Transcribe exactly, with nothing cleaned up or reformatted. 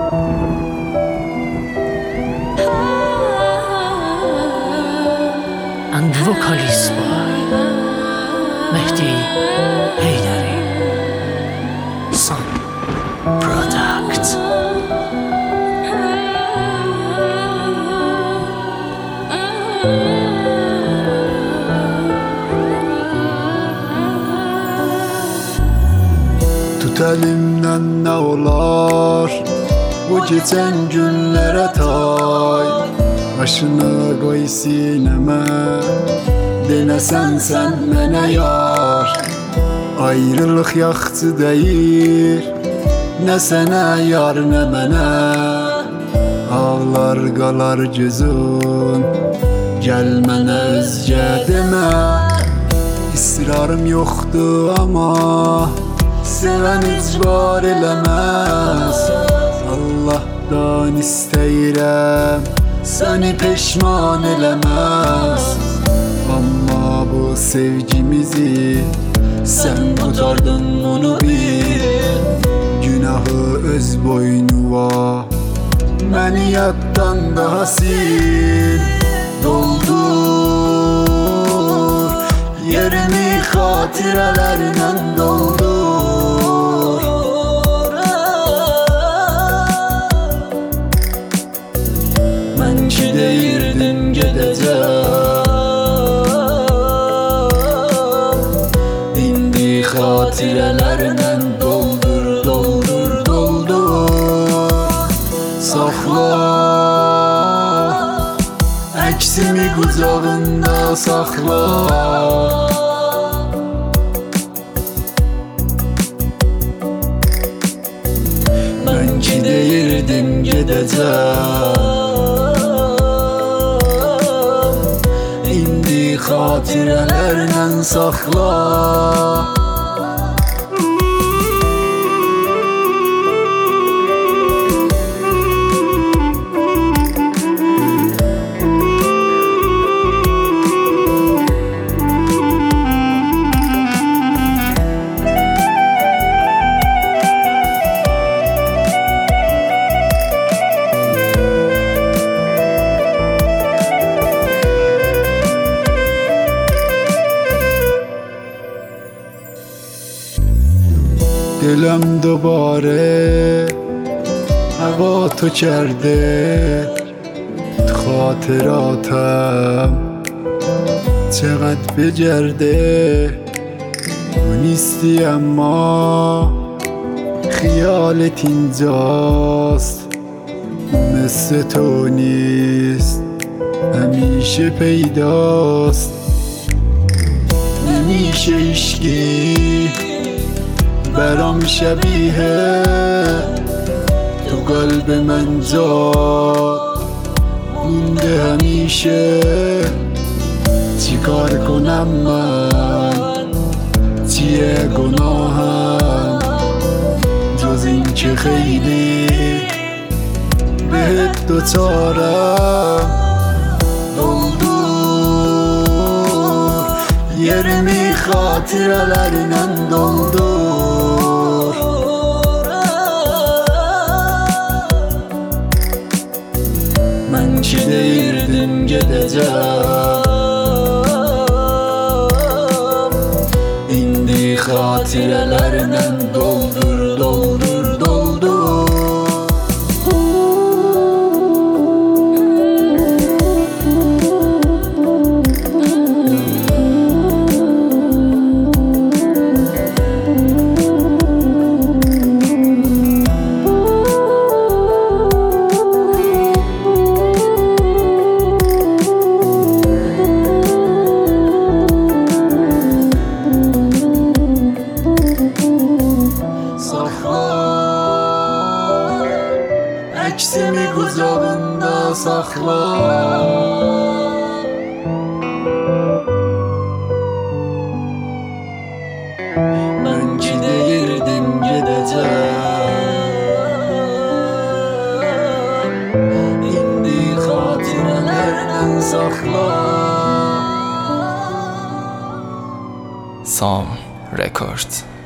And vocalist by Mehdi Haydari. Some product. Tut elimden ne olar bu geçen günlere tay. Başını koy sineme, denesen sen mene yar. Ayrılık yaktı değil, ne sene yar ne mene. Ağlar qalar gözün, gelmene özce deme. İsrarım yoktu ama seven icbar eləməz. Allah'tan istəyirəm, səni peşman eləməz. Amma bu sevgimizi sen qurtardın, bunu bil. Günahı öz boynuna, məni yaddan daha sil. Doldur yerimi xatirələrlə doldur. Mən ki deyirdim gedəcəm, indi xatirələrlə doldur, doldur, doldur. Saxla əksimi qucağında saxla. Mən ki deyirdim gedəcəm, indi xatirələrlə saxla. دلم دوباره هوا تو کرده، خاطراتم چقدر بگرده. تو نیستی اما خیالت اینجاست، مثل تو نیست همیشه پیداست. نمیشه عشقی برام شبیه تو قلب من جا مونده همیشه. چیکار کنم من، چیه گناهم جز این که خیلی بهت دوچارم. doldur yerimi xatirələrlə doldur. Mən ki deyirdim gedəcəm, indi xatirələrlə doldur, doldur, doldur. Əksimi qucağında saxla. Mən ki deyirdim gedəcəm, indi xatirələrlə saxla. Some Records.